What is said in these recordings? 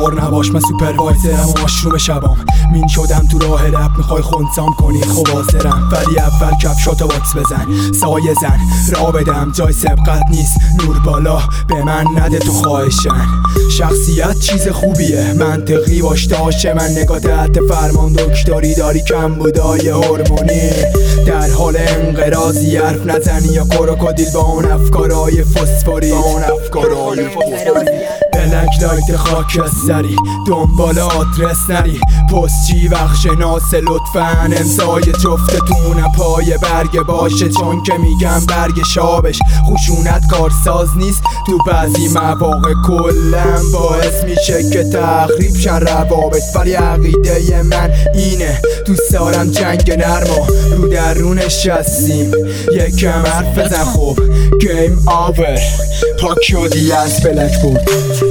نگران نباش من سوپروایزرم و ماشروم شبام مین شدم تو راه رپ میخوای خونسام کنی خب حاضرم ولی اول کفشاتو باکس بزن سایه زن را بدم جای سبقت نیست نور بالا به من نده تو خواهشن شخصیت چیز خوبیه منطقی باش داشه من نگاه تحت فرمان دکتری داری کم بودای هورمونی در حال انقراضی حرف نزنی یا کروکودیل با اون افکارای فسفوری بلک لایت خاکستری دنبال آدرس نری پستچی بخش ناس لطفاً امضای جفتتون پای برگ باشه چون که میگم برگ شابش خشونت کارساز نیست تو بعضی مواقع کلن باعث میشه که تخریب شن روابط ولی عقیده من اینه دوست دارم جنگ نرما رو درونش هستیم یکم حرف بزن خب گیم آور پاک شدی از بلک بود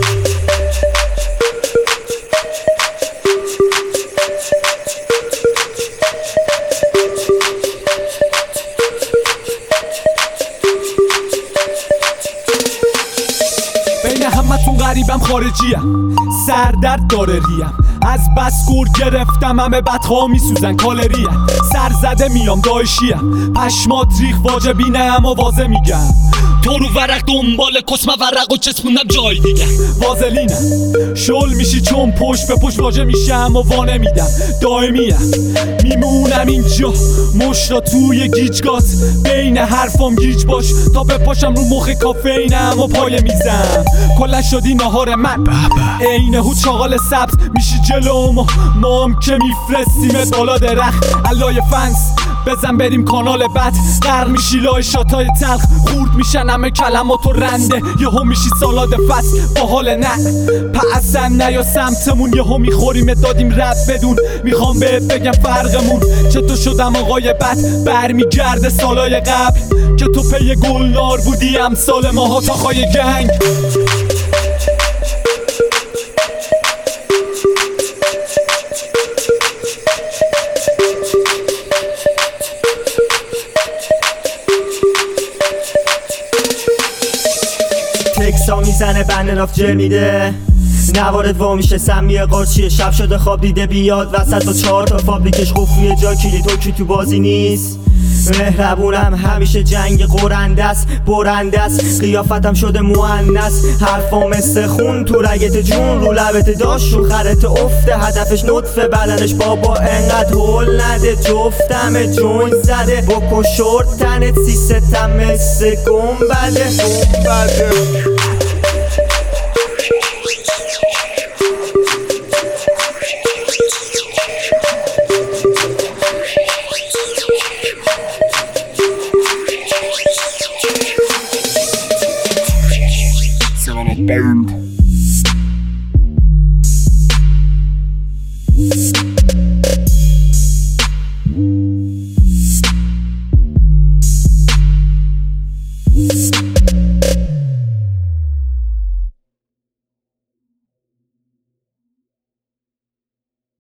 بین همتون غریبم خارجیم سردرد داره ریم از بس گور گرفتم همه بدخواه میسوزن کالریم سرزده میام دایشیم پشمات ریخ واجبی نه اما واضح میگم تو رو ورق دنبال کسمه ورق و چسبوندم جای دیگه وازلینم شل میشی چون پشت به پشت واجه میشم و وانه میدم دائمیم میمونم اینجا مشتا توی گیجگات بین حرفام گیج باش تا بپاشم رو مخ کافینم و پایه میزم کلن شدی نهار من عین هود چاقال سبز میشی جلو ما هم که میفرستیمت بالا درخت علای فنس بزن بریم کانال بد غرق میشی لای شاتای تلخ خورد میشن همه کلماتو رنده یهو میشی سالاد فصل با حال نه پسن نه یا سمتمون یهو میخوریم دادیم رد بدون میخوام بهت بگم فرقمون چطور شدم آقای بد برمیگرده سالای قبل که تو پی گلنار بودی امثال ماها تاخای گنگ تکسا میزنه بندناف جر میده نوارد وا میشه سمیه قارچیه شب شده خواب دیده بیاد وسط با 4 تا فابریکش قفلیه جا کلی تو بازی نیست مهربونم همیشه جنگ قرنده است برنده است قیافتم شده مؤنث حرفا مثل خون تو رگت جون رو لبت داشت رو خرت افته هدفش نطفه بدنش بابا انقدر هول نده جفتم جوین زده بکن شورت تنت سیستم مثل گنبده burned